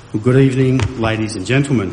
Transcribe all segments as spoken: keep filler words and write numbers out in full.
Well, good evening, ladies and gentlemen.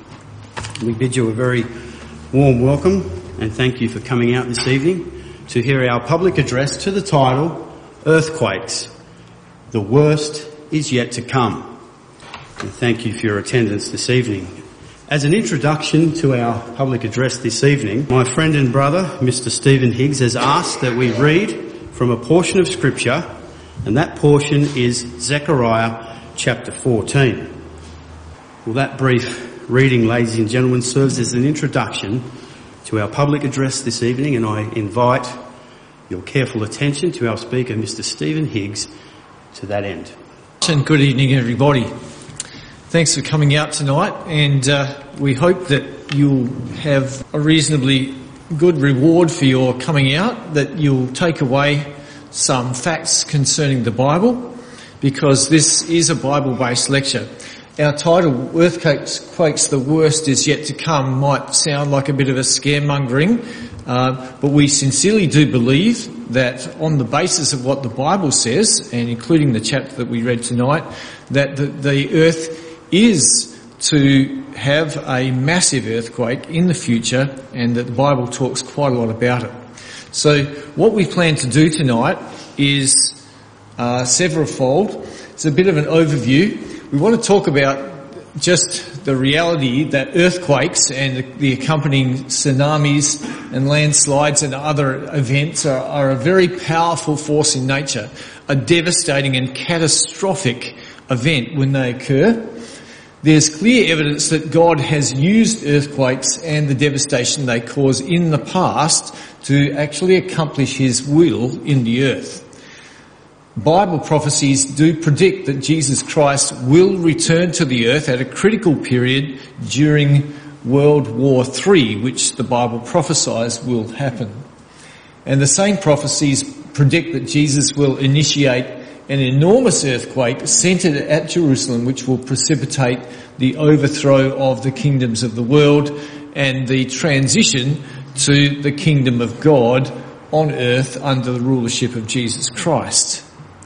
We bid you a very warm welcome and thank you for coming out this evening to hear our public address to the title, Earthquakes, the Worst is Yet to Come. And thank you for your attendance this evening. As an introduction to our public address this evening, my friend and brother, Mister Stephen Higgs, has asked that we read from a portion of Scripture, and that portion is Zechariah chapter fourteen. Well, that brief reading, ladies and gentlemen, serves as an introduction to our public address this evening, and I invite your careful attention to our speaker, Mister Stephen Higgs, to that end. And good evening, everybody. Thanks for coming out tonight, and uh, we hope that you'll have a reasonably good reward for your coming out, that you'll take away some facts concerning the Bible, because this is a Bible-based lecture. Our title, Earthquakes, Quakes, the Worst is Yet to Come, might sound like a bit of a scaremongering, uh, but we sincerely do believe that on the basis of what the Bible says, and including the chapter that we read tonight, that the, the earth is to have a massive earthquake in the future, and that the Bible talks quite a lot about it. So what we plan to do tonight is uh, several-fold. It's a bit of an overview. We want to talk about just the reality that earthquakes and the accompanying tsunamis and landslides and other events are, are a very powerful force in nature, a devastating and catastrophic event when they occur. There's clear evidence that God has used earthquakes and the devastation they cause in the past to actually accomplish His will in the earth. Bible prophecies do predict that Jesus Christ will return to the earth at a critical period during World War Three, which the Bible prophesies will happen. And the same prophecies predict that Jesus will initiate an enormous earthquake centred at Jerusalem, which will precipitate the overthrow of the kingdoms of the world and the transition to the kingdom of God on earth under the rulership of Jesus Christ.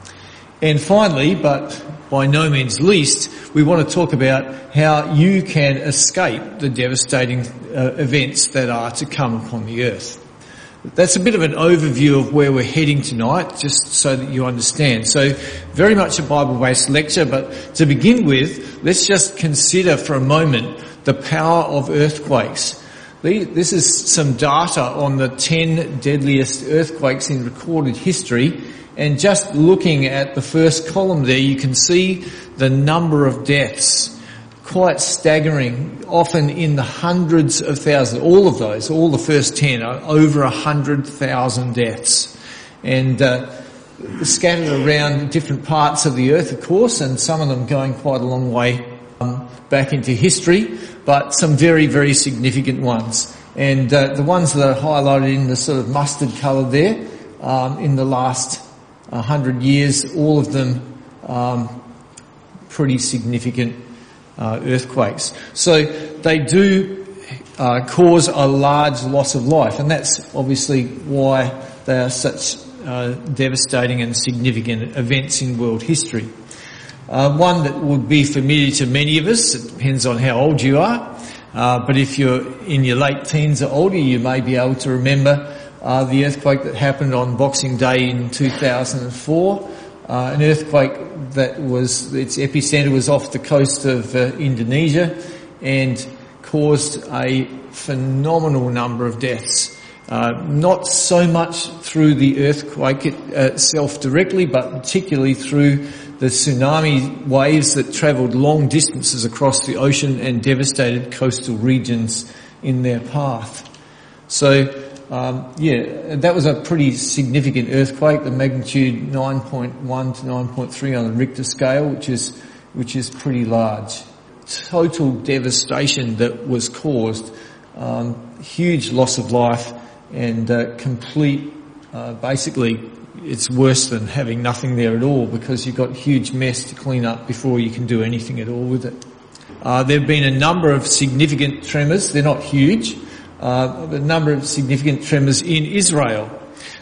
And finally, but by no means least, we want to talk about how you can escape the devastating uh, events that are to come upon the earth. That's a bit of an overview of where we're heading tonight, just so that you understand. So, very much a Bible-based lecture, but to begin with, let's just consider for a moment the power of earthquakes. This is some data on the ten deadliest earthquakes in recorded history. And just looking at the first column there, you can see the number of deaths. Quite staggering, often in the hundreds of thousands. All of those, all the first ten, are over a hundred thousand deaths. And uh, scattered around different parts of the earth, of course, and some of them going quite a long way um, back into history, but some very, very significant ones. And uh, the ones that are highlighted in the sort of mustard colour there, um, in the last a hundred years, all of them um, pretty significant uh, earthquakes. So they do uh, cause a large loss of life, and that's obviously why they are such uh, devastating and significant events in world history. Uh, one that would be familiar to many of us, it depends on how old you are, uh, but if you're in your late teens or older, you may be able to remember Uh, the earthquake that happened on Boxing Day in two thousand four, uh, an earthquake that was, its epicenter was off the coast of uh, Indonesia and caused a phenomenal number of deaths. Uh, not so much through the earthquake itself directly, but particularly through the tsunami waves that travelled long distances across the ocean and devastated coastal regions in their path. So, Um, yeah, that was a pretty significant earthquake, the magnitude nine point one to nine point three on the Richter scale, which is, which is pretty large. Total devastation that was caused, um, huge loss of life and, uh, complete, uh, basically it's worse than having nothing there at all, because you've got huge mess to clean up before you can do anything at all with it. Uh, there have been a number of significant tremors. They're not huge. Uh, a number of significant tremors in Israel.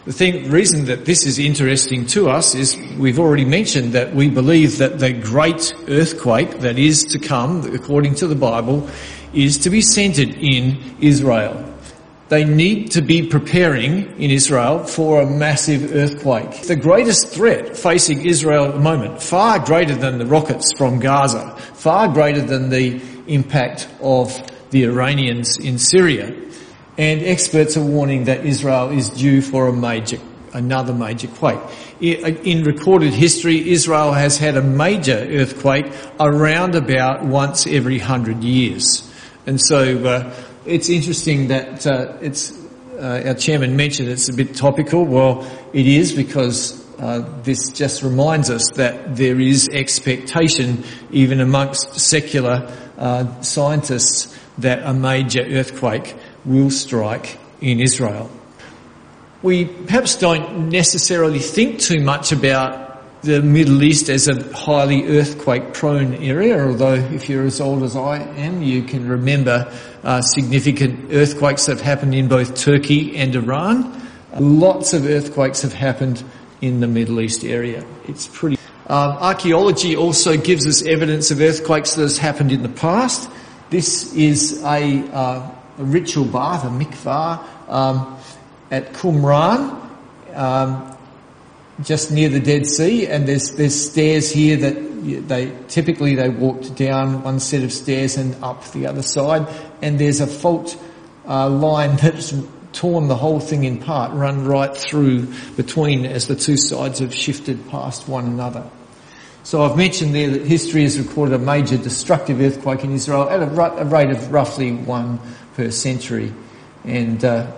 The thing, the reason that this is interesting to us is we've already mentioned that we believe that the great earthquake that is to come, according to the Bible, is to be centred in Israel. They need to be preparing in Israel for a massive earthquake. The greatest threat facing Israel at the moment, far greater than the rockets from Gaza, far greater than the impact of the Iranians in Syria. And experts are warning that Israel is due for a major, another major quake. In recorded history, Israel has had a major earthquake around about once every hundred years. And so uh, it's interesting that uh, it's uh, our chairman mentioned it's a bit topical. Well, it is, because uh, this just reminds us that there is expectation, even amongst secular uh, scientists, that a major earthquake will strike in Israel. We perhaps don't necessarily think too much about the Middle East as a highly earthquake-prone area, although if you're as old as I am, you can remember uh, significant earthquakes that have happened in both Turkey and Iran. Lots of earthquakes have happened in the Middle East area. It's pretty... Um, archaeology also gives us evidence of earthquakes that has happened in the past. This is a... Uh, a ritual bath, a mikvah, um, at Qumran, um, just near the Dead Sea, and there's there's stairs here that they typically they walked down one set of stairs and up the other side, and there's a fault uh, line that's torn the whole thing in part, run right through between as the two sides have shifted past one another. So I've mentioned there that history has recorded a major destructive earthquake in Israel at a, a rate of roughly one per century, and uh,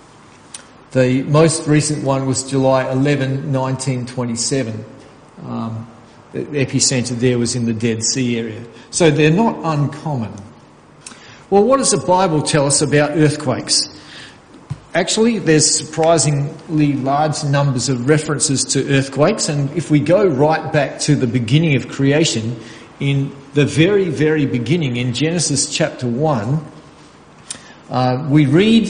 the most recent one was July eleventh, nineteen twenty-seven. Um, the epicentre there was in the Dead Sea area. So they're not uncommon. Well, what does the Bible tell us about earthquakes? Actually, there's surprisingly large numbers of references to earthquakes, and if we go right back to the beginning of creation, in the very, very beginning, in Genesis chapter one, Uh, we read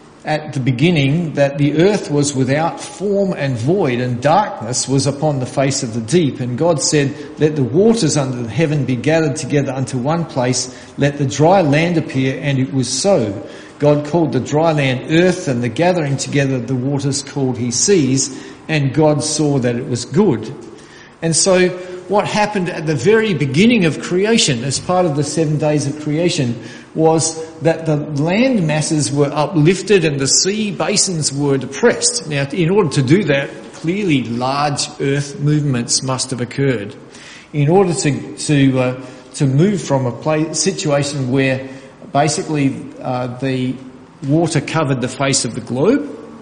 at the beginning that the earth was without form and void, and darkness was upon the face of the deep. And God said, "Let the waters under the heaven be gathered together unto one place, let the dry land appear," and it was so. God called the dry land earth, and the gathering together of the waters called he seas, and God saw that it was good. And so what happened at the very beginning of creation, as part of the seven days of creation, was that the land masses were uplifted and the sea basins were depressed. Now, in order to do that, clearly large earth movements must have occurred. In order to to uh, to move from a place, situation where basically uh, the water covered the face of the globe,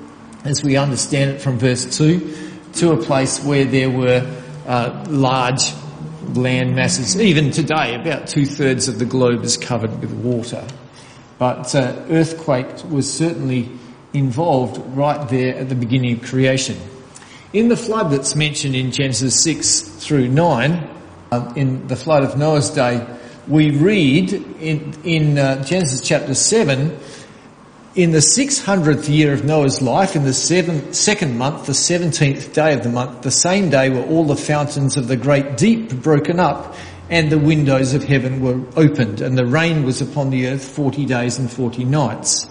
as we understand it from verse two, to a place where there were uh, large land masses. Even today, about two-thirds of the globe is covered with water. But uh, earthquake was certainly involved right there at the beginning of creation. In the flood that's mentioned in Genesis six through nine, uh, in the flood of Noah's day, we read in, in uh, Genesis chapter seven, in the six hundredth year of Noah's life, in the seven, second month, the seventeenth day of the month, the same day were all the fountains of the great deep broken up, and the windows of heaven were opened, and the rain was upon the earth forty days and forty nights.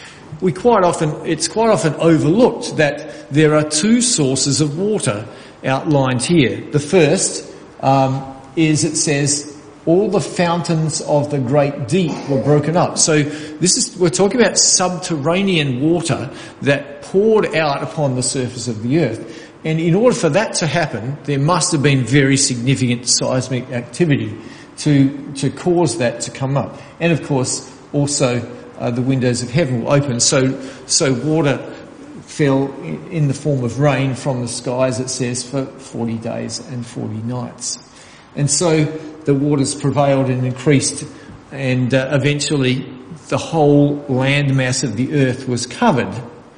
We quite often, it's quite often overlooked that there are two sources of water outlined here. The first um, is, it says, all the fountains of the great deep were broken up. So this is, we're talking about subterranean water that poured out upon the surface of the earth. And in order for that to happen, there must have been very significant seismic activity to, to cause that to come up. And of course, also, uh, the windows of heaven were open. So, so water fell in, in the form of rain from the skies, it says, for forty days and forty nights. And so the waters prevailed and increased, and uh, eventually the whole landmass of the earth was covered.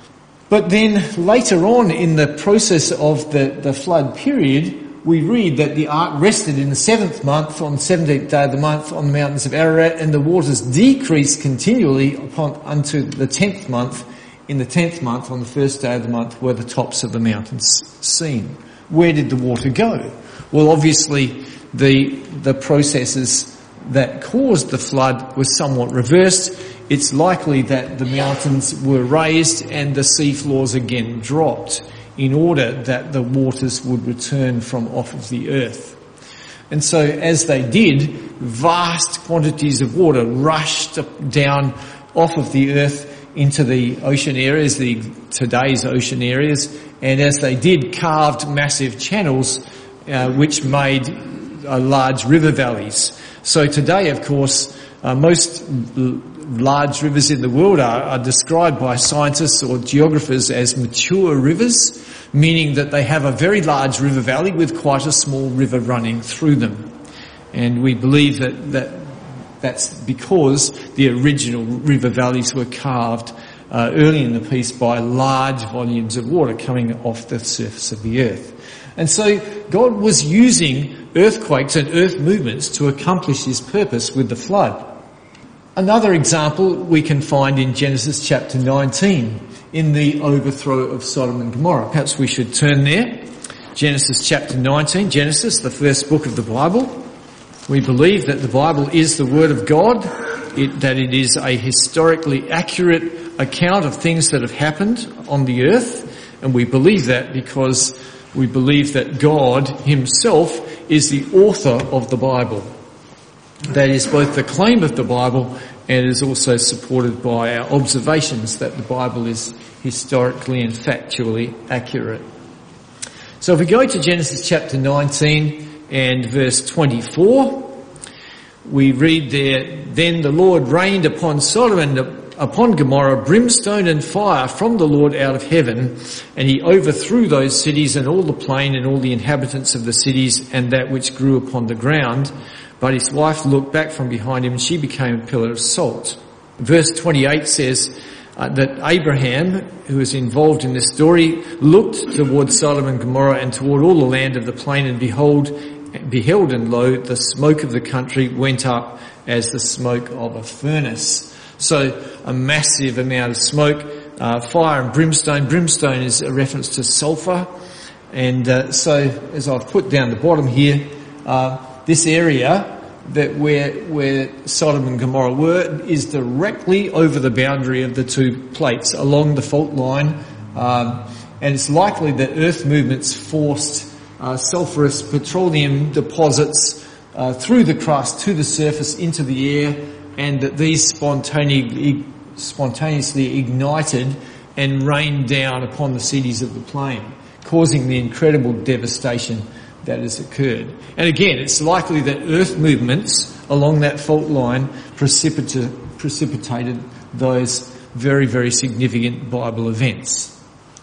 But then later on in the process of the, the flood period, we read that the ark rested in the seventh month, on the seventeenth day of the month, on the mountains of Ararat, and the waters decreased continually upon unto the tenth month, in the tenth month, on the first day of the month, were the tops of the mountains seen. Where did the water go? Well, obviously, the the processes that caused the flood were somewhat reversed. It's likely that the mountains were raised and the seafloors again dropped in order that the waters would return from off of the earth. And so as they did, vast quantities of water rushed down off of the earth into the ocean areas, the today's ocean areas, and as they did, carved massive channels uh, which made uh, large river valleys. So today, of course, uh, most l- large rivers in the world are, are described by scientists or geographers as mature rivers, meaning that they have a very large river valley with quite a small river running through them. And we believe that, that that's because the original river valleys were carved uh, early in the piece by large volumes of water coming off the surface of the earth. And so God was using earthquakes and earth movements to accomplish his purpose with the flood. Another example we can find in Genesis chapter nineteen, in the overthrow of Sodom and Gomorrah. Perhaps we should turn there. Genesis chapter nineteen, Genesis, the first book of the Bible. We believe that the Bible is the Word of God, it, that it is a historically accurate account of things that have happened on the earth, and we believe that because we believe that God himself is the author of the Bible. That is both the claim of the Bible and is also supported by our observations that the Bible is historically and factually accurate. So if we go to Genesis chapter nineteen and verse twenty-four, we read there, "Then the Lord rained upon Sodom and upon Gomorrah brimstone and fire from the Lord out of heaven, and he overthrew those cities and all the plain and all the inhabitants of the cities and that which grew upon the ground. But his wife looked back from behind him and she became a pillar of salt." Verse twenty-eight says uh, that Abraham, who is involved in this story, looked toward Sodom and Gomorrah and toward all the land of the plain, and behold, beheld and lo, the smoke of the country went up as the smoke of a furnace. So a massive amount of smoke, uh, fire and brimstone. Brimstone is a reference to sulphur. And uh, so as I've put down the bottom here, uh, this area that where where Sodom and Gomorrah were is directly over the boundary of the two plates along the fault line, um, and it's likely that earth movements forced uh, sulphurous petroleum deposits uh, through the crust to the surface into the air, and that these spontaneously spontaneously ignited and rained down upon the cities of the plain, causing the incredible devastation that has occurred. And again, it's likely that earth movements along that fault line precipita- precipitated those very, very significant Bible events.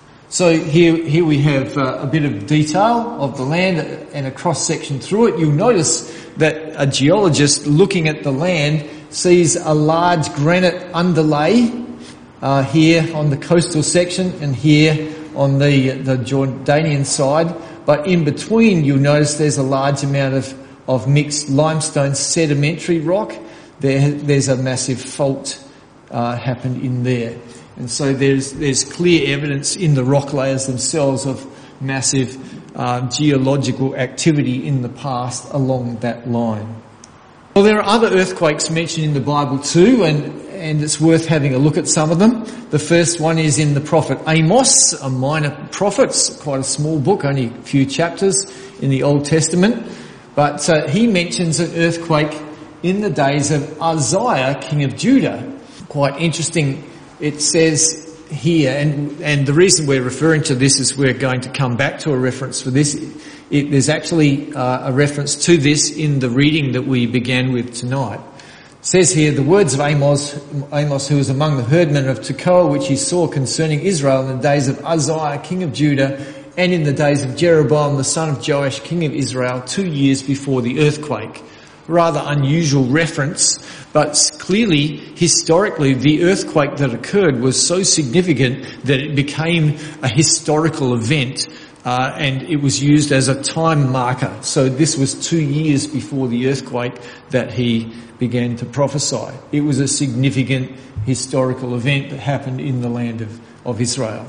So here, here we have uh, a bit of detail of the land and a cross-section through it. You'll notice that a geologist looking at the land sees a large granite underlay uh, here on the coastal section and here on the, the Jordanian side. But in between, you'll notice there's a large amount of, of mixed limestone sedimentary rock. There, there's a massive fault uh, happened in there. And so there's there's clear evidence in the rock layers themselves of massive uh, geological activity in the past along that line. Well, there are other earthquakes mentioned in the Bible too, and and it's worth having a look at some of them. The first one is in the prophet Amos, a minor prophet, quite a small book, only a few chapters in the Old Testament. But uh, he mentions an earthquake in the days of Uzziah, king of Judah. Quite interesting. It says here, and, and the reason we're referring to this is we're going to come back to a reference for this. It, there's actually uh, a reference to this in the reading that we began with tonight. It says here, the words of Amos, Amos, who was among the herdmen of Tekoa, which he saw concerning Israel in the days of Uzziah, king of Judah, and in the days of Jeroboam, the son of Joash, king of Israel, two years before the earthquake. Rather unusual reference, but clearly, historically, the earthquake that occurred was so significant that it became a historical event, uh, and it was used as a time marker. So this was two years before the earthquake that he began to prophesy. It was a significant historical event that happened in the land of, of Israel.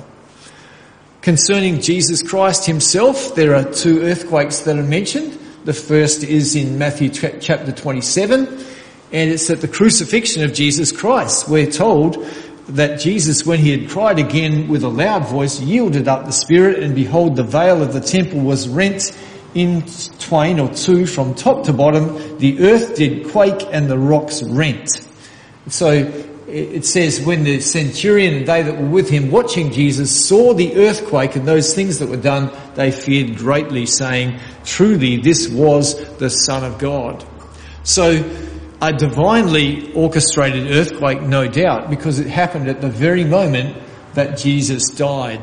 Concerning Jesus Christ himself, there are two earthquakes that are mentioned. The first is in Matthew chapter twenty-seven, and it's at the crucifixion of Jesus Christ. We're told that Jesus, when he had cried again with a loud voice, yielded up the spirit, and behold, the veil of the temple was rent in twain or two from top to bottom. The earth did quake and the rocks rent. So it says, when the centurion and they that were with him watching Jesus saw the earthquake and those things that were done, they feared greatly, saying, truly this was the Son of God. So a divinely orchestrated earthquake, no doubt, because it happened at the very moment that Jesus died.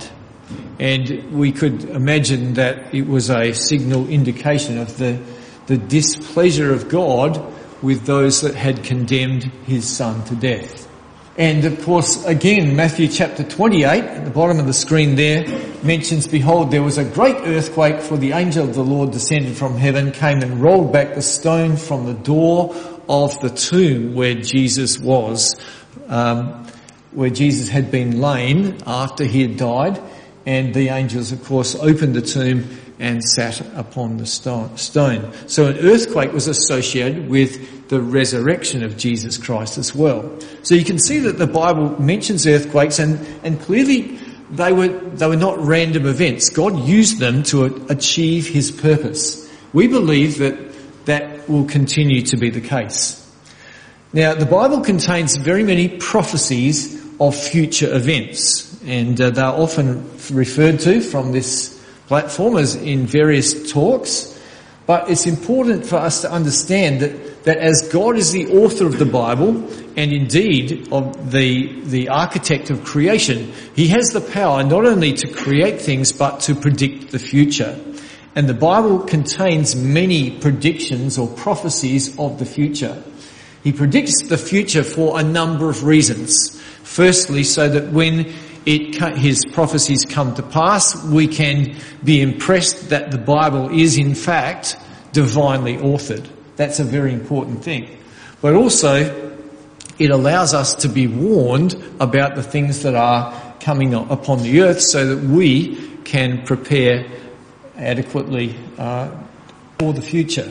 And we could imagine that it was a signal indication of the, the displeasure of God with those that had condemned his Son to death. And of course, again, Matthew chapter twenty-eight, at the bottom of the screen there, mentions, behold, there was a great earthquake, for the angel of the Lord descended from heaven, came and rolled back the stone from the door of the tomb where Jesus was, um, where Jesus had been lain after he had died. And the angels, of course, opened the tomb and sat upon the stone. So an earthquake was associated with the resurrection of Jesus Christ as well. So you can see that the Bible mentions earthquakes, and, and clearly they were, they were not random events. God used them to achieve his purpose. We believe that that will continue to be the case. Now, the Bible contains very many prophecies of future events, and uh, they're often referred to from this platform as in various talks. But it's important for us to understand that, that as God is the author of the Bible, and indeed of the, the architect of creation, he has the power not only to create things, but to predict the future. And the Bible contains many predictions or prophecies of the future. He predicts the future for a number of reasons. Firstly, so that when it, his prophecies come to pass, we can be impressed that the Bible is in fact divinely authored. That's a very important thing. But also, it allows us to be warned about the things that are coming upon the earth so that we can prepare adequately uh, for the future.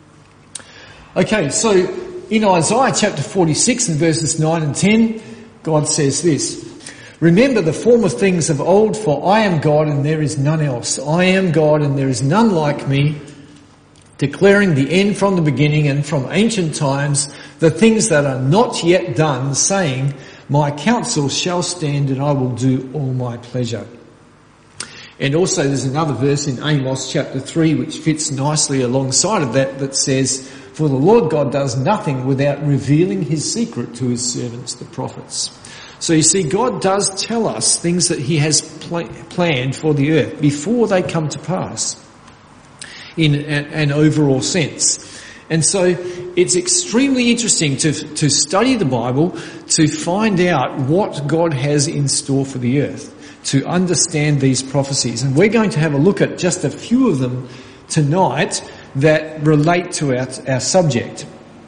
Okay, so in Isaiah chapter forty-six and verses nine and ten, God says this: remember the former things of old, for I am God and there is none else. I am God and there is none like me, declaring the end from the beginning and from ancient times, the things that are not yet done, saying, my counsel shall stand and I will do all my pleasure. And also there's another verse in Amos chapter three which fits nicely alongside of that, that says, for the Lord God does nothing without revealing his secret to his servants, the prophets. So you see, God does tell us things that he has pl- planned for the earth before they come to pass in an, an overall sense. And so it's extremely interesting to, to study the Bible, to find out what God has in store for the earth, to understand these prophecies. And we're going to have a look at just a few of them tonight that relate to our, our subject.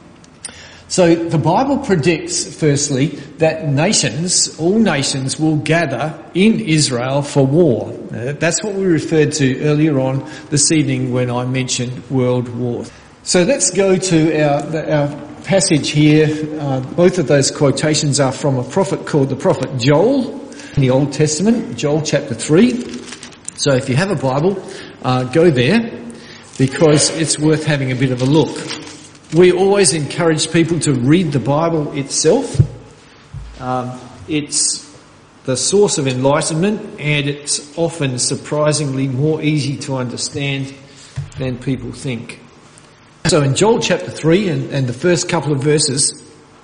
So the Bible predicts, firstly, that nations, all nations, will gather in Israel for war. Uh, that's what we referred to earlier on this evening when I mentioned world war. So let's go to our, our passage here. Uh, both of those quotations are from a prophet called the prophet Joel in the Old Testament, Joel chapter three. So if you have a Bible, uh, go there, because it's worth having a bit of a look. We always encourage people to read the Bible itself. Um, it's the source of enlightenment, and it's often surprisingly more easy to understand than people think. So in Joel chapter three and, and the first couple of verses,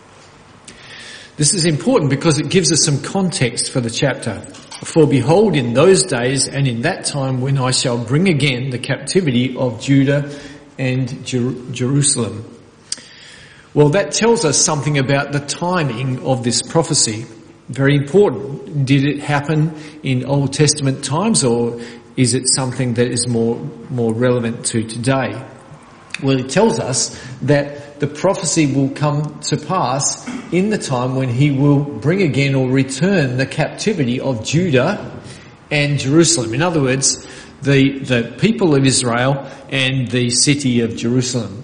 this is important because it gives us some context for the chapter. For behold, in those days and in that time when I shall bring again the captivity of Judah and Jer- Jerusalem. Well, that tells us something about the timing of this prophecy. Very important. Did it happen in Old Testament times, or is it something that is more, more relevant to today? Well, it tells us that the prophecy will come to pass in the time when he will bring again or return the captivity of Judah and Jerusalem. In other words, the, the people of Israel and the city of Jerusalem.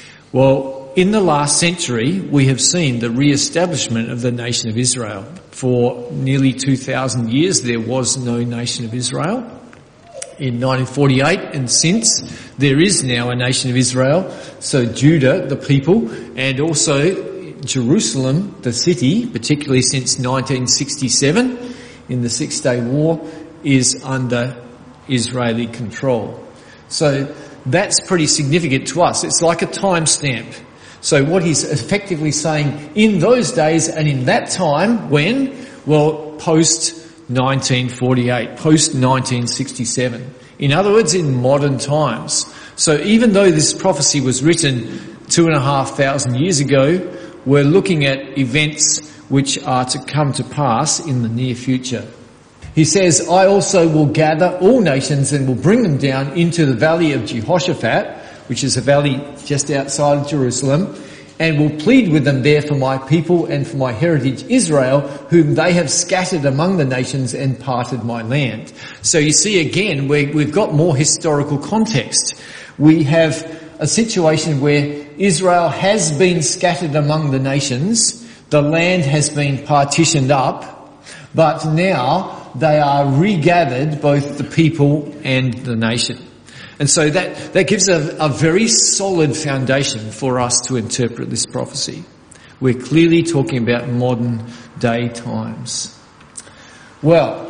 Well, in the last century, we have seen the re-establishment of the nation of Israel. For nearly two thousand years, there was no nation of Israel. In nineteen forty-eight and since, there is now a nation of Israel. So Judah, the people, and also Jerusalem, the city, particularly since nineteen sixty-seven, in the Six Day War, is under Israeli control. So that's pretty significant to us. It's like a timestamp. So what he's effectively saying, in those days and in that time, when? Well, post nineteen forty-eight, post nineteen sixty-seven. In other words, in modern times. So even though this prophecy was written two and a half thousand years ago, we're looking at events which are to come to pass in the near future. He says, I also will gather all nations and will bring them down into the valley of Jehoshaphat, which is a valley just outside of Jerusalem, and will plead with them there for my people and for my heritage Israel, whom they have scattered among the nations and parted my land. So you see again, we, we've got more historical context. We have a situation where Israel has been scattered among the nations, the land has been partitioned up, but now they are regathered, both the people and the nation. And so that, that gives a, a very solid foundation for us to interpret this prophecy. We're clearly talking about modern day times. Well,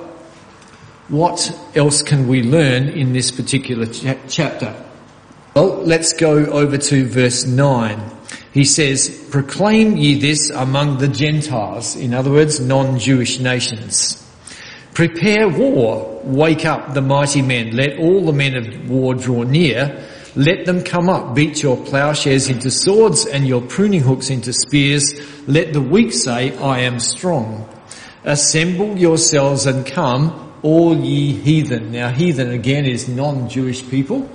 what else can we learn in this particular cha- chapter? Well, let's go over to verse nine. He says, proclaim ye this among the Gentiles, in other words, non-Jewish nations. Prepare war, wake up the mighty men, let all the men of war draw near, let them come up, beat your plowshares into swords and your pruning hooks into spears, let the weak say, I am strong. Assemble yourselves and come, all ye heathen. Now heathen again is non-Jewish people.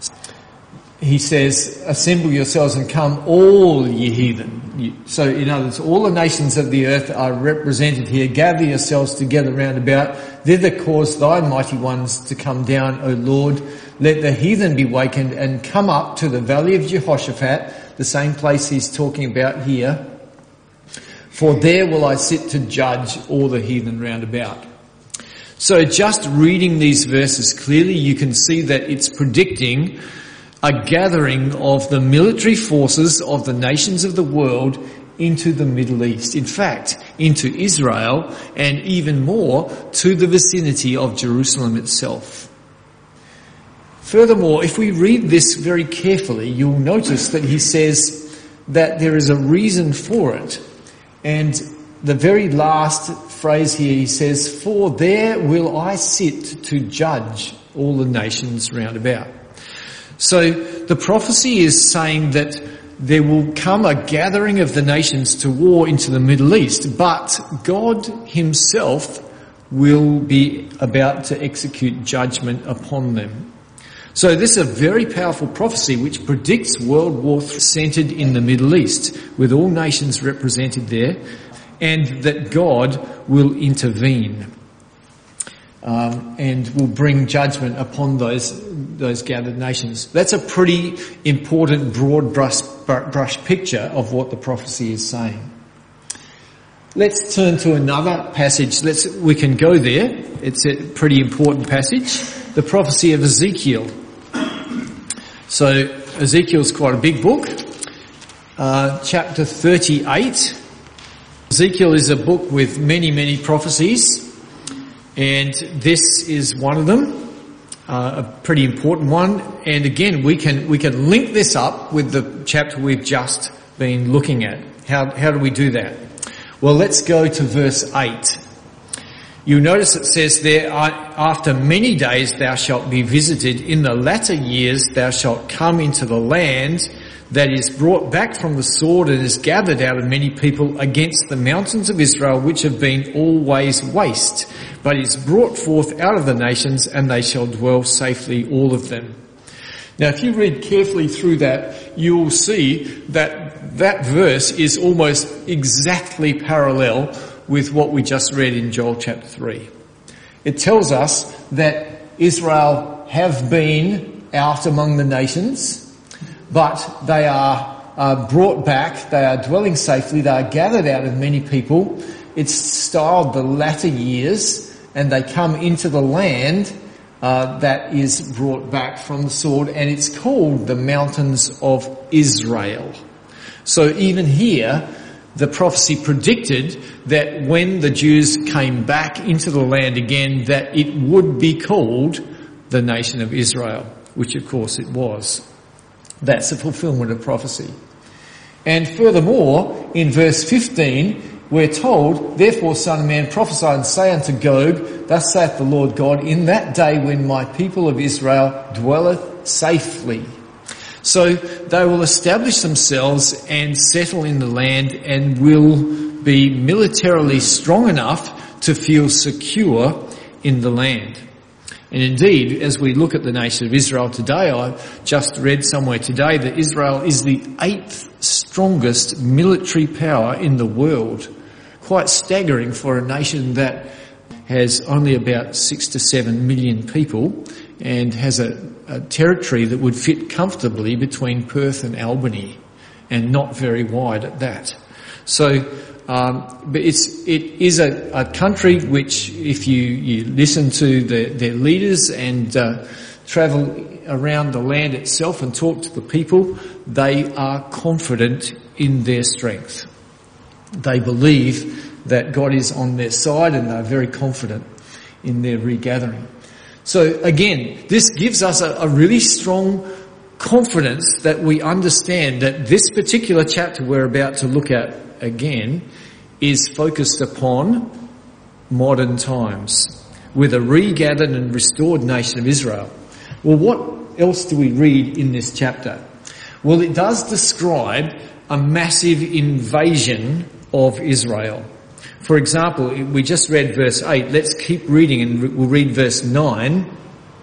He says, assemble yourselves and come, all ye heathen. So in other words, all the nations of the earth are represented here. Gather yourselves together round about. Thither cause thy mighty ones to come down, O Lord. Let the heathen be wakened and come up to the valley of Jehoshaphat, the same place he's talking about here. For there will I sit to judge all the heathen round about. So just reading these verses clearly, you can see that it's predicting a gathering of the military forces of the nations of the world into the Middle East. In fact, into Israel and even more to the vicinity of Jerusalem itself. Furthermore, if we read this very carefully, you'll notice that he says that there is a reason for it. And the very last phrase here, he says, for there will I sit to judge all the nations round about. So the prophecy is saying that there will come a gathering of the nations to war into the Middle East, but God himself will be about to execute judgment upon them. So this is a very powerful prophecy which predicts World War Three centred in the Middle East, with all nations represented there, and that God will intervene. Um, and will bring judgment upon those those gathered nations. That's a pretty important broad brush, brush picture of what the prophecy is saying. Let's turn to another passage. Let's we can go there. It's a pretty important passage. The prophecy of Ezekiel. So Ezekiel's quite a big book. Uh, chapter thirty-eight. Ezekiel is a book with many, many prophecies. And this is one of them, uh, a pretty important one. And again, we can we can link this up with the chapter we've just been looking at. How how do we do that? Well, let's go to verse eight. You'll notice it says there, after many days thou shalt be visited, in the latter years thou shalt come into the land that is brought back from the sword and is gathered out of many people against the mountains of Israel, which have been always waste, but is brought forth out of the nations, and they shall dwell safely, all of them. Now, if you read carefully through that, you'll see that that verse is almost exactly parallel with what we just read in Joel chapter three. It tells us that Israel have been out among the nations, but they are uh, brought back, they are dwelling safely, they are gathered out of many people. It's styled the latter years, and they come into the land uh, that is brought back from the sword, and it's called the mountains of Israel. So even here, the prophecy predicted that when the Jews came back into the land again, that it would be called the nation of Israel, which of course it was. That's a fulfillment of prophecy. And furthermore, in verse fifteen, we're told, therefore, son of man, prophesy and say unto Gog, thus saith the Lord God, in that day when my people of Israel dwelleth safely. So they will establish themselves and settle in the land and will be militarily strong enough to feel secure in the land. And indeed, as we look at the nation of Israel today, I just read somewhere today that Israel is the eighth strongest military power in the world. Quite staggering for a nation that has only about six to seven million people and has a, a territory that would fit comfortably between Perth and Albany, and not very wide at that. So, um, but it's it is a, a country which, if you, you listen to the, their leaders and uh, travel around the land itself and talk to the people, they are confident in their strength. They believe that God is on their side, and they're very confident in their regathering. So again, this gives us a, a really strong confidence that we understand that this particular chapter we're about to look at again is focused upon modern times with a regathered and restored nation of Israel. Well, what else do we read in this chapter? Well, it does describe a massive invasion of Israel. For example, we just read verse eight. Let's keep reading and we'll read verse nine.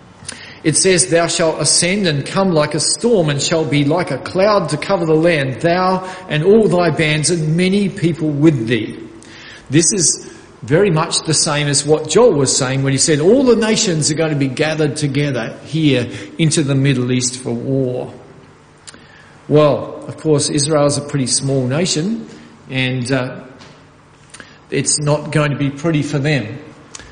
It says, thou shalt ascend and come like a storm and shall be like a cloud to cover the land, thou and all thy bands and many people with thee. This is very much the same as what Joel was saying when he said all the nations are going to be gathered together here into the Middle East for war. Well, of course, Israel is a pretty small nation, and uh, it's not going to be pretty for them.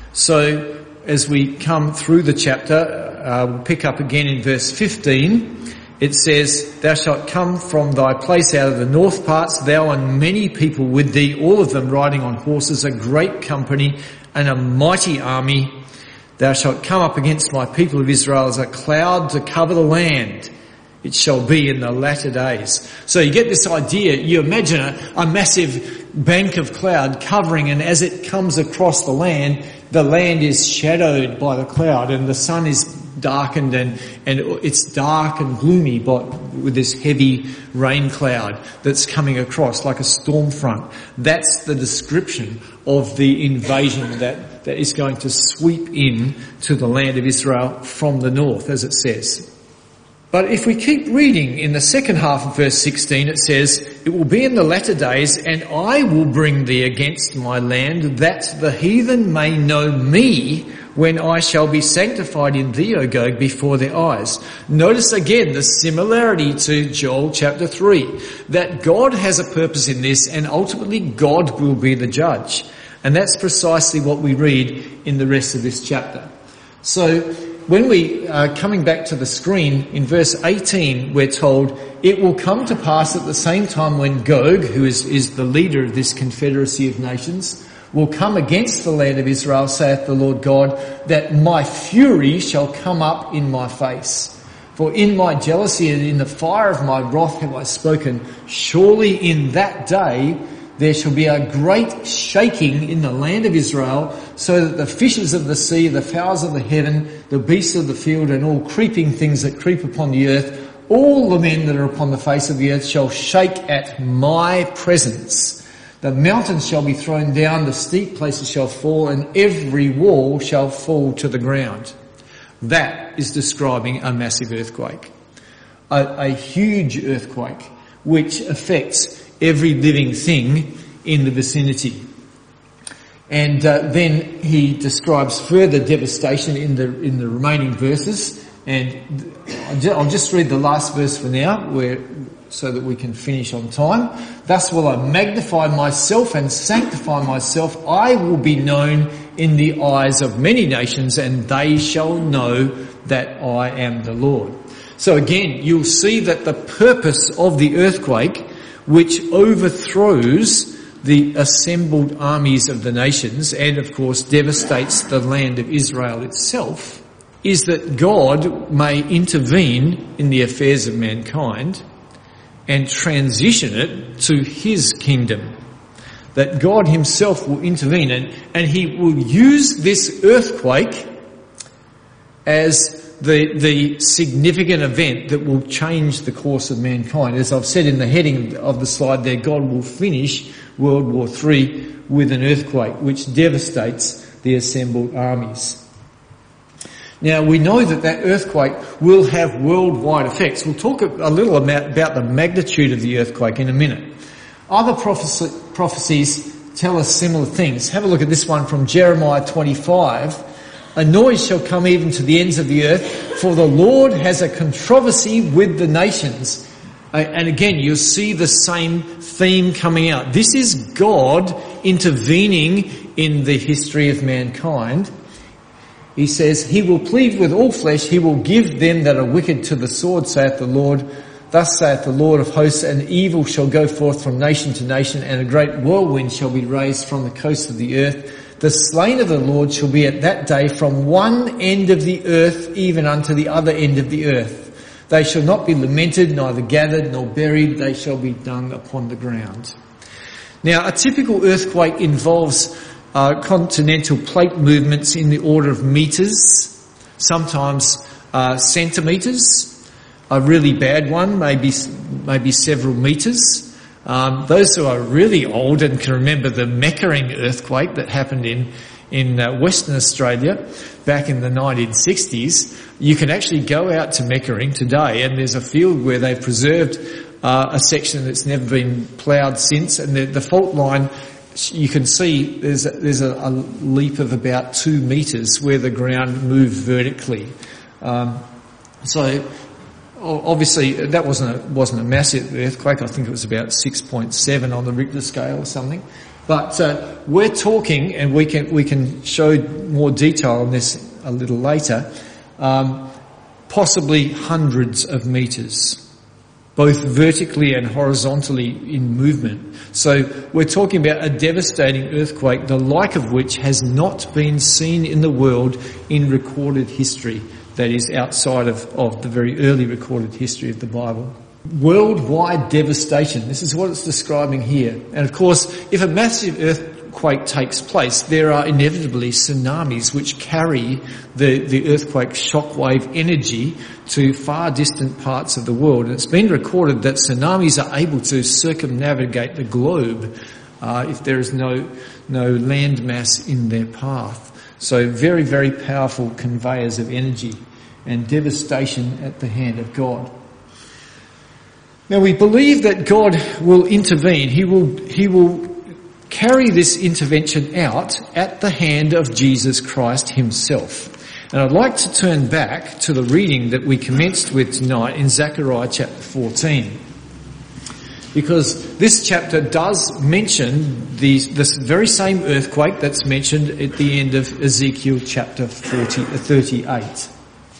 So as we come through the chapter, uh, we'll pick up again in verse fifteen. It says, thou shalt come from thy place out of the north parts, thou and many people with thee, all of them riding on horses, a great company and a mighty army. Thou shalt come up against my people of Israel as a cloud to cover the land. It shall be in the latter days. So you get this idea, you imagine a, a massive bank of cloud covering, and as it comes across the land, the land is shadowed by the cloud and the sun is darkened and, and it's dark and gloomy but with this heavy rain cloud that's coming across like a storm front. That's the description of the invasion that, that is going to sweep in to the land of Israel from the north, as it says. But if we keep reading in the second half of verse sixteen, it says, it will be in the latter days, and I will bring thee against my land, that the heathen may know me, when I shall be sanctified in thee, O Gog, before their eyes. Notice again the similarity to Joel chapter three, that God has a purpose in this, and ultimately God will be the judge. And that's precisely what we read in the rest of this chapter. So, when we are coming back to the screen, in verse eighteen, we're told, it will come to pass at the same time when Gog, who is, is the leader of this confederacy of nations, will come against the land of Israel, saith the Lord God, that my fury shall come up in my face. For in my jealousy and in the fire of my wrath have I spoken. Surely in that day there shall be a great shaking in the land of Israel, so that the fishes of the sea, the fowls of the heaven, the beasts of the field, and all creeping things that creep upon the earth, all the men that are upon the face of the earth shall shake at my presence. The mountains shall be thrown down, the steep places shall fall, and every wall shall fall to the ground. That is describing a massive earthquake. A, a huge earthquake, which affects every living thing in the vicinity. And uh, then he describes further devastation in the in the remaining verses. And I'll just read the last verse for now, where so that we can finish on time. Thus will I magnify myself and sanctify myself. I will be known in the eyes of many nations, and they shall know that I am the Lord. So again, you'll see that the purpose of the earthquake, which overthrows the assembled armies of the nations and of course devastates the land of Israel itself, is that God may intervene in the affairs of mankind and transition it to his kingdom. That God himself will intervene, and, and he will use this earthquake as the the significant event that will change the course of mankind. As I've said in the heading of the slide there, God will finish World War Three with an earthquake which devastates the assembled armies. Now, we know that that earthquake will have worldwide effects. We'll talk a little about, about the magnitude of the earthquake in a minute. Other prophecy, prophecies tell us similar things. Have a look at this one from Jeremiah twenty-five. A noise shall come even to the ends of the earth, for the Lord has a controversy with the nations. Uh, and again, you'll see the same theme coming out. This is God intervening in the history of mankind. He says, he will plead with all flesh, he will give them that are wicked to the sword, saith the Lord. Thus saith the Lord of hosts, and evil shall go forth from nation to nation, and a great whirlwind shall be raised from the coast of the earth. The slain of the Lord shall be at that day from one end of the earth even unto the other end of the earth. They shall not be lamented, neither gathered nor buried. They shall be dung upon the ground. Now, a typical earthquake involves uh, continental plate movements in the order of metres, sometimes uh, centimetres. A really bad one, maybe maybe several metres. Um, those who are really old and can remember the Meckering earthquake that happened in in uh, Western Australia back in the nineteen sixties, you can actually go out to Meckering today, and there's a field where they've preserved uh, a section that's never been ploughed since, and the, the fault line, you can see there's a, there's a, a leap of about two metres where the ground moved vertically. Um, so. Obviously, that wasn't a, wasn't a massive earthquake. I think it was about six point seven on the Richter scale or something. But uh, we're talking, and we can we can show more detail on this a little later, um, possibly hundreds of metres, both vertically and horizontally in movement. So we're talking about a devastating earthquake, the like of which has not been seen in the world in recorded history. That is outside of, of the very early recorded history of the Bible. Worldwide devastation. This is what it's describing here. And of course, if a massive earthquake takes place, there are inevitably tsunamis which carry the, the earthquake shockwave energy to far distant parts of the world. And it's been recorded that tsunamis are able to circumnavigate the globe uh, if there is no, no land mass in their path. So very, very powerful conveyors of energy and devastation at the hand of God. Now we believe that God will intervene. He will, he will carry this intervention out at the hand of Jesus Christ himself. And I'd like to turn back to the reading that we commenced with tonight in Zechariah chapter fourteen. Because this chapter does mention the, this very same earthquake that's mentioned at the end of Ezekiel chapter forty, thirty-eight.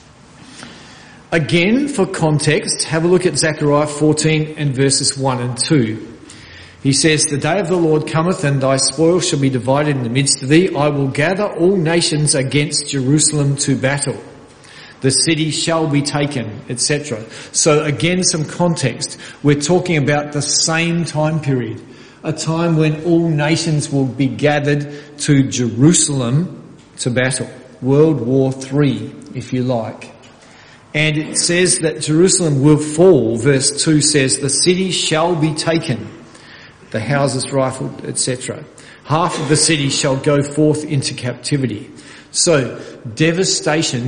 Again, for context, have a look at Zechariah fourteen and verses one and two. He says, The day of the Lord cometh, and thy spoil shall be divided in the midst of thee. I will gather all nations against Jerusalem to battle. The city shall be taken, et cetera. So again, some context. We're talking about the same time period, a time when all nations will be gathered to Jerusalem to battle. World War Three, if you like. And it says that Jerusalem will fall. Verse two says, the city shall be taken, the houses rifled, et cetera. Half of the city shall go forth into captivity. So devastation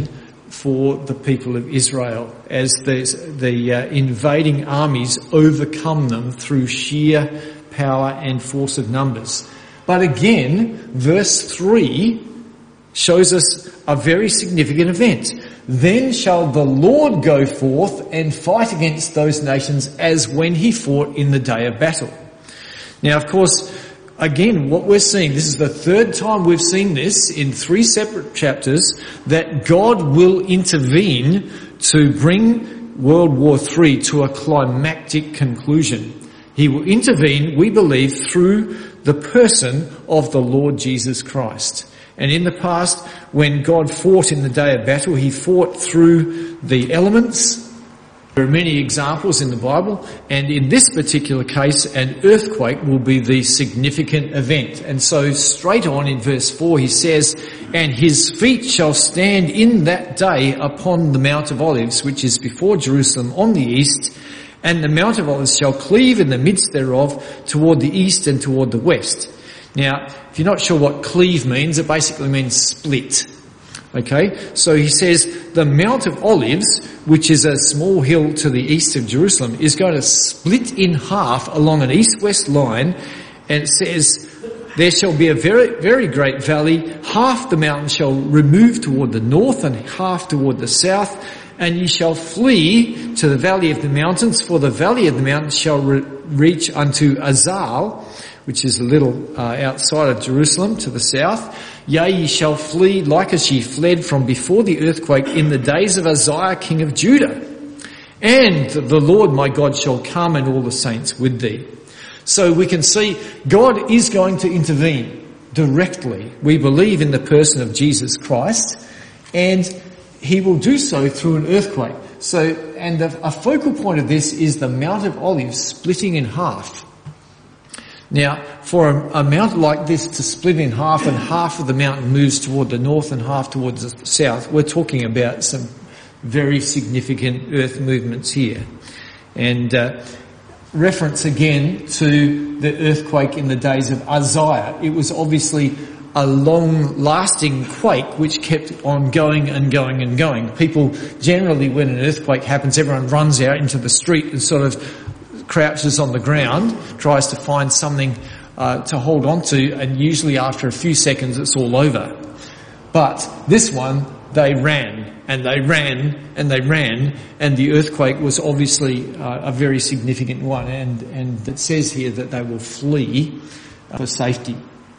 for the people of Israel as the, the uh, invading armies overcome them through sheer power and force of numbers. But again, verse three shows us a very significant event. Then shall the Lord go forth and fight against those nations as when he fought in the day of battle. Now, of course, again, what we're seeing, this is the third time we've seen this in three separate chapters, that God will intervene to bring World War Three to a climactic conclusion. He will intervene, we believe, through the person of the Lord Jesus Christ. And in the past, when God fought in the day of battle, he fought through the elements. There are many examples in the Bible, and in this particular case, an earthquake will be the significant event. And so straight on in verse four, he says, "And his feet shall stand in that day upon the Mount of Olives, which is before Jerusalem on the east, and the Mount of Olives shall cleave in the midst thereof toward the east and toward the west." Now, if you're not sure what cleave means, it basically means split. Okay, so he says the Mount of Olives, which is a small hill to the east of Jerusalem, is going to split in half along an east-west line, and it says there shall be a very, very great valley. Half the mountain shall remove toward the north and half toward the south, and ye shall flee to the valley of the mountains, for the valley of the mountains shall re- reach unto Azal, which is a little uh, outside of Jerusalem to the south. Yea, ye shall flee like as ye fled from before the earthquake in the days of Uzziah king of Judah. And the Lord my God shall come and all the saints with thee. So we can see God is going to intervene directly. We believe in the person of Jesus Christ, and he will do so through an earthquake. So, and a, a focal point of this is the Mount of Olives splitting in half. Now, for a, a mountain like this to split in half and half of the mountain moves toward the north and half towards the south, we're talking about some very significant earth movements here. And uh, reference again to the earthquake in the days of Uzziah. It was obviously a long-lasting quake which kept on going and going and going. People generally, when an earthquake happens, everyone runs out into the street and sort of crouches on the ground, tries to find something uh, to hold on to, and usually after a few seconds it's all over. But this one, they ran and they ran and they ran, and the earthquake was obviously uh, a very significant one, and, and it says here that they will flee for safety.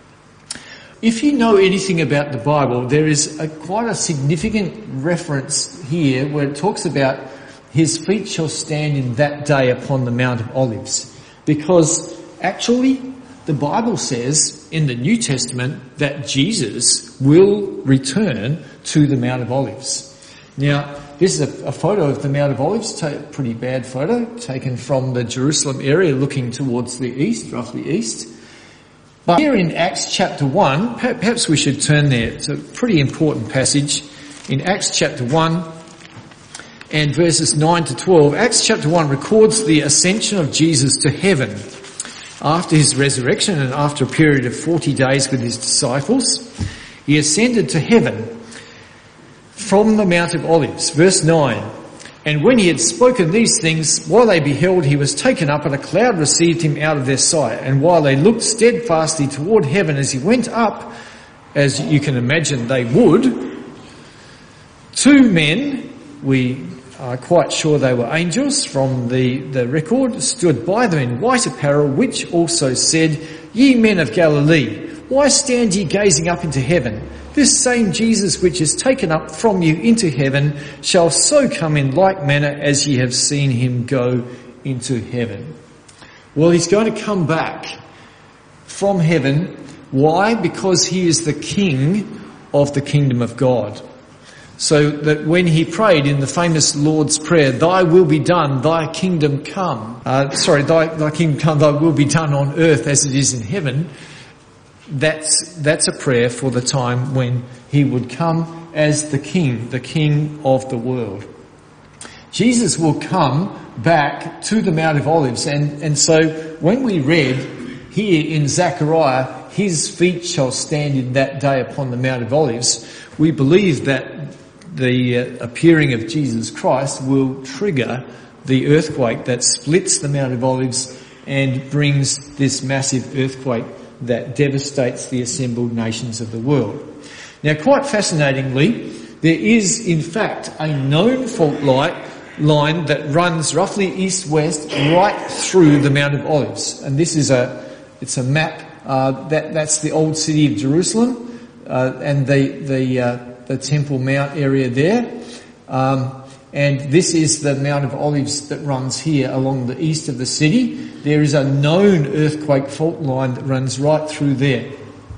If you know anything about the Bible, there is a, quite a significant reference here where it talks about his feet shall stand in that day upon the Mount of Olives. Because actually, the Bible says in the New Testament that Jesus will return to the Mount of Olives. Now, this is a, a photo of the Mount of Olives, a pretty bad photo, taken from the Jerusalem area looking towards the east, roughly east. But here in Acts chapter one, perhaps we should turn there. It's a pretty important passage. In Acts chapter one, and verses nine to twelve, Acts chapter one records the ascension of Jesus to heaven after his resurrection and after a period of forty days with his disciples. He ascended to heaven from the Mount of Olives. Verse nine, and when he had spoken these things, while they beheld, he was taken up, and a cloud received him out of their sight. And while they looked steadfastly toward heaven as he went up, as you can imagine they would, two men, we are quite sure they were angels from the, the record, stood by them in white apparel, which also said, Ye men of Galilee, why stand ye gazing up into heaven? This same Jesus which is taken up from you into heaven shall so come in like manner as ye have seen him go into heaven. Well, he's going to come back from heaven. Why? Because he is the King of the kingdom of God. So that when he prayed in the famous Lord's Prayer, Thy will be done, Thy kingdom come. Uh, sorry, thy, thy kingdom come, Thy will be done on earth as it is in heaven. That's, that's a prayer for the time when he would come as the King, the King of the world. Jesus will come back to the Mount of Olives, and, and so when we read here in Zechariah, his feet shall stand in that day upon the Mount of Olives, we believe that the uh, appearing of Jesus Christ will trigger the earthquake that splits the Mount of Olives and brings this massive earthquake that devastates the assembled nations of the world. Now, quite fascinatingly, there is in fact a known fault line line that runs roughly east-west right through the Mount of Olives. And this is a, it's a map, uh, that, that's the old city of Jerusalem, uh, and the, the, uh, the Temple Mount area there. Um, and this is the Mount of Olives that runs here along the east of the city. There is a known earthquake fault line that runs right through there.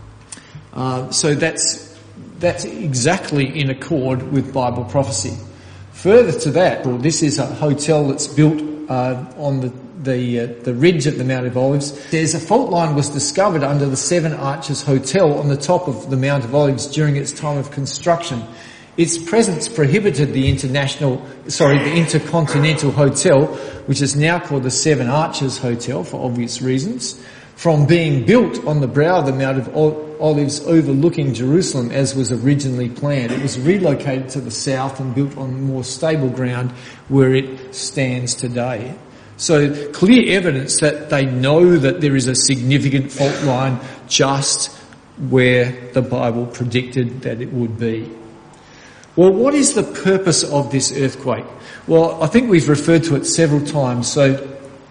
Uh, so that's, that's exactly in accord with Bible prophecy. Further to that, well, this is a hotel that's built uh, on the the, uh, the ridge of the Mount of Olives. There's a fault line was discovered under the Seven Arches Hotel on the top of the Mount of Olives during its time of construction. Its presence prohibited the international, sorry, the Intercontinental Hotel, which is now called the Seven Arches Hotel for obvious reasons, from being built on the brow of the Mount of Olives overlooking Jerusalem as was originally planned. It was relocated to the south and built on more stable ground where it stands today. So clear evidence that they know that there is a significant fault line just where the Bible predicted that it would be. Well, what is the purpose of this earthquake? Well, I think we've referred to it several times. So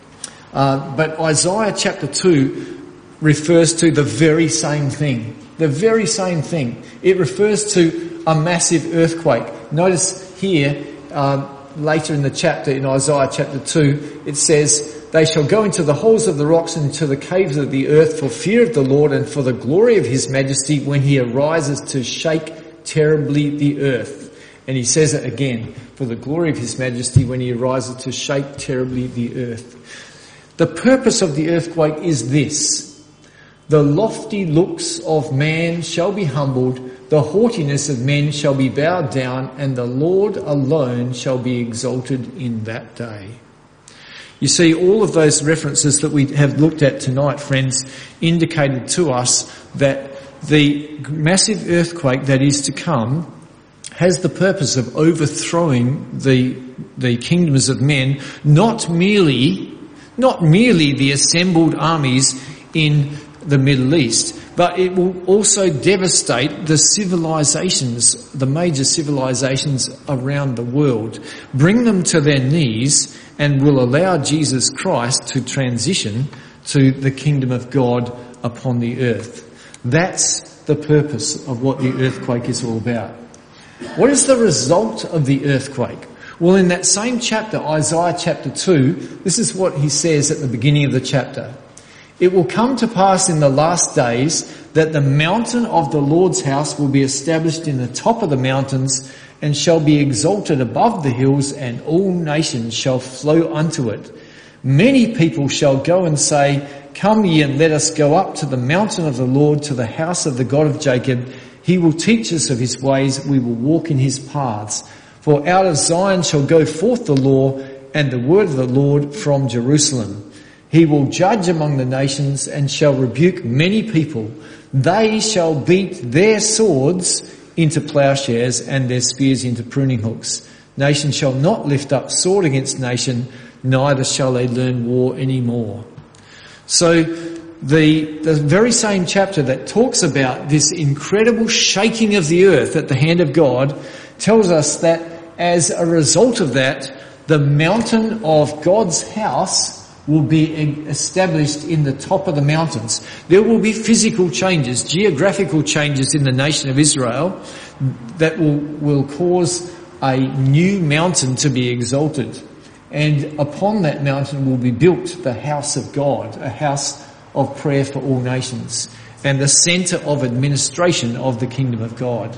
Uh, but Isaiah chapter two refers to the very same thing. The very same thing. It refers to a massive earthquake. Notice here, uh, later in the chapter, in Isaiah chapter two, it says, "They shall go into the holes of the rocks and into the caves of the earth for fear of the Lord and for the glory of his majesty when he arises to shake terribly the earth." And he says it again, "For the glory of his majesty when he arises to shake terribly the earth." The purpose of the earthquake is this: the lofty looks of man shall be humbled, the haughtiness of men shall be bowed down, and the Lord alone shall be exalted in that day. You see, all of those references that we have looked at tonight, friends, indicated to us that the massive earthquake that is to come has the purpose of overthrowing the, the kingdoms of men, not merely Not merely the assembled armies in the Middle East, but it will also devastate the civilizations, the major civilizations around the world, bring them to their knees, and will allow Jesus Christ to transition to the kingdom of God upon the earth. That's the purpose of what the earthquake is all about. What is the result of the earthquake? Well, in that same chapter, Isaiah chapter two, this is what he says at the beginning of the chapter. "It will come to pass in the last days that the mountain of the Lord's house will be established in the top of the mountains and shall be exalted above the hills, and all nations shall flow unto it. Many people shall go and say, Come ye and let us go up to the mountain of the Lord, to the house of the God of Jacob. He will teach us of his ways, we will walk in his paths. For out of Zion shall go forth the law and the word of the Lord from Jerusalem. He will judge among the nations and shall rebuke many people. They shall beat their swords into plowshares and their spears into pruning hooks. Nation shall not lift up sword against nation, neither shall they learn war any more." So the, the very same chapter that talks about this incredible shaking of the earth at the hand of God tells us that as a result of that, the mountain of God's house will be established in the top of the mountains. There will be physical changes, geographical changes in the nation of Israel that will, will cause a new mountain to be exalted. And upon that mountain will be built the house of God, a house of prayer for all nations, and the centre of administration of the kingdom of God.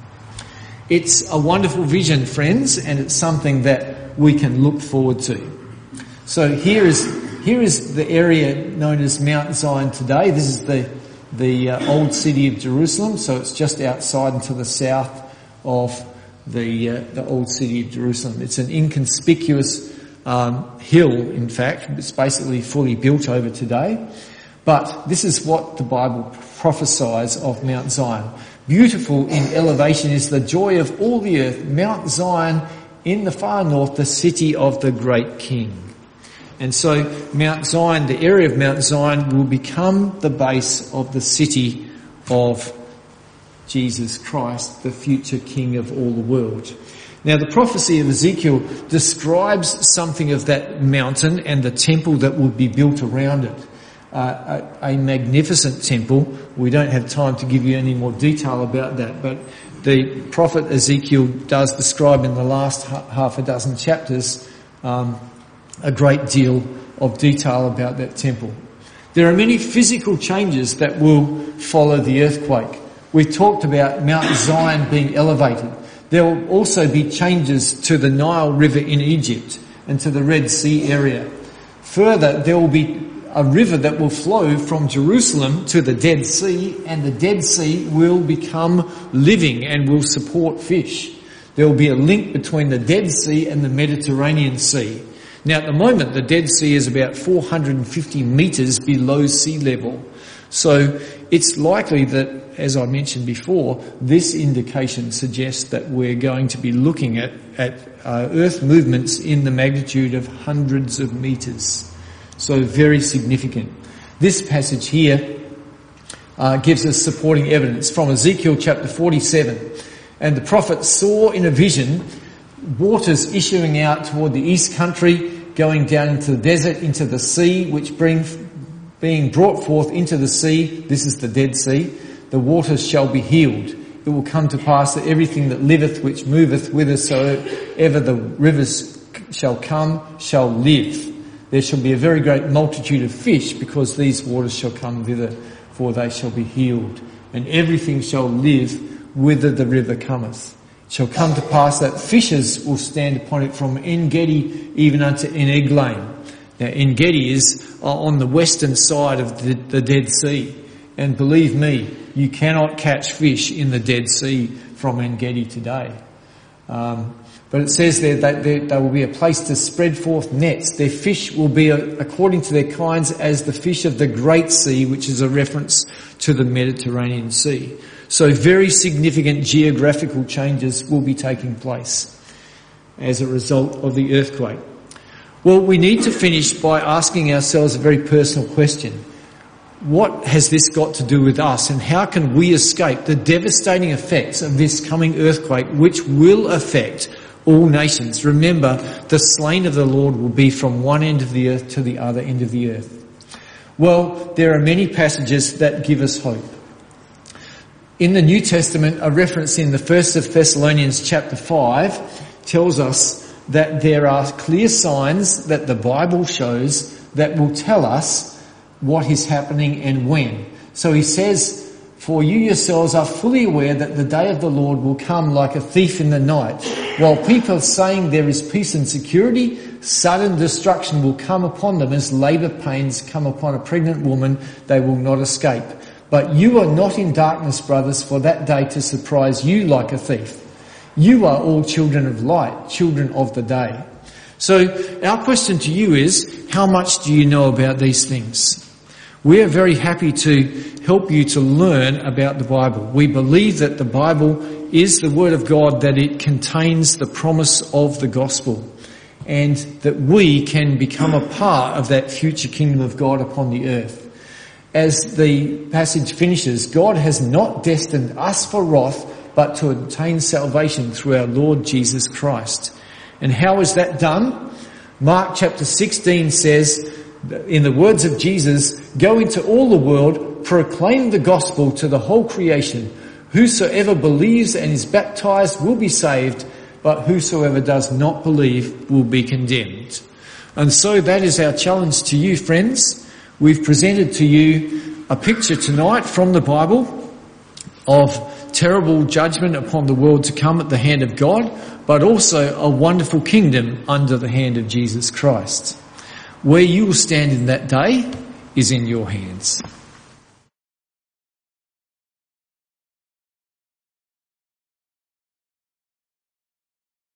It's a wonderful vision, friends, and it's something that we can look forward to. So here is here is the area known as Mount Zion today. This is the the uh, old city of Jerusalem, so it's just outside and to the south of the uh, the old city of Jerusalem. It's an inconspicuous um, hill, in fact. It's basically fully built over today. But this is what the Bible prophesies of Mount Zion. Beautiful in elevation is the joy of all the earth, Mount Zion in the far north, the city of the great King. And so Mount Zion, the area of Mount Zion, will become the base of the city of Jesus Christ, the future King of all the world. Now, the prophecy of Ezekiel describes something of that mountain and the temple that will be built around it. Uh, a, a magnificent temple. We don't have time to give you any more detail about that, but the prophet Ezekiel does describe in the last half a dozen chapters um, a great deal of detail about that temple. There are many physical changes that will follow the earthquake. We talked about Mount Zion being elevated. There will also be changes to the Nile River in Egypt and to the Red Sea area. Further, there will be a river that will flow from Jerusalem to the Dead Sea, and the Dead Sea will become living and will support fish. There will be a link between the Dead Sea and the Mediterranean Sea. Now, at the moment, the Dead Sea is about four hundred fifty metres below sea level. So it's likely that, as I mentioned before, this indication suggests that we're going to be looking at, at uh, Earth movements in the magnitude of hundreds of metres. So very significant. This passage here uh, gives us supporting evidence from Ezekiel chapter forty-seven. And the prophet saw in a vision waters issuing out toward the east country, going down into the desert, into the sea, which bring, being brought forth into the sea, this is the Dead Sea, the waters shall be healed. It will come to pass that everything that liveth, which moveth whithersoever the rivers shall come, shall live. There shall be a very great multitude of fish, because these waters shall come thither, for they shall be healed. And everything shall live whither the river cometh. It shall come to pass that fishers will stand upon it from En-gedi even unto En-Eglaim. Now, En-gedi is on the western side of the, the Dead Sea. And believe me, you cannot catch fish in the Dead Sea from En-gedi today. Um, But it says there that there, there will be a place to spread forth nets. Their fish will be a, according to their kinds as the fish of the Great Sea, which is a reference to the Mediterranean Sea. So very significant geographical changes will be taking place as a result of the earthquake. Well, we need to finish by asking ourselves a very personal question. What has this got to do with us, and how can we escape the devastating effects of this coming earthquake, which will affect all nations? Remember, the slain of the Lord will be from one end of the earth to the other end of the earth. Well, there are many passages that give us hope. In the New Testament, a reference in the First of Thessalonians chapter five tells us that there are clear signs that the Bible shows that will tell us what is happening and when. So he says, for you yourselves are fully aware that the day of the Lord will come like a thief in the night. While people are saying there is peace and security, sudden destruction will come upon them as labour pains come upon a pregnant woman. They will not escape. But you are not in darkness, brothers, for that day to surprise you like a thief. You are all children of light, children of the day. So our question to you is, how much do you know about these things? We are very happy to help you to learn about the Bible. We believe that the Bible is the Word of God, that it contains the promise of the gospel, and that we can become a part of that future kingdom of God upon the earth. As the passage finishes, God has not destined us for wrath, but to obtain salvation through our Lord Jesus Christ. And how is that done? Mark chapter sixteen says, in the words of Jesus, go into all the world, proclaim the gospel to the whole creation. Whosoever believes and is baptized will be saved, but whosoever does not believe will be condemned. And so that is our challenge to you, friends. We've presented to you a picture tonight from the Bible of terrible judgment upon the world to come at the hand of God, but also a wonderful kingdom under the hand of Jesus Christ. Where you will stand in that day is in your hands.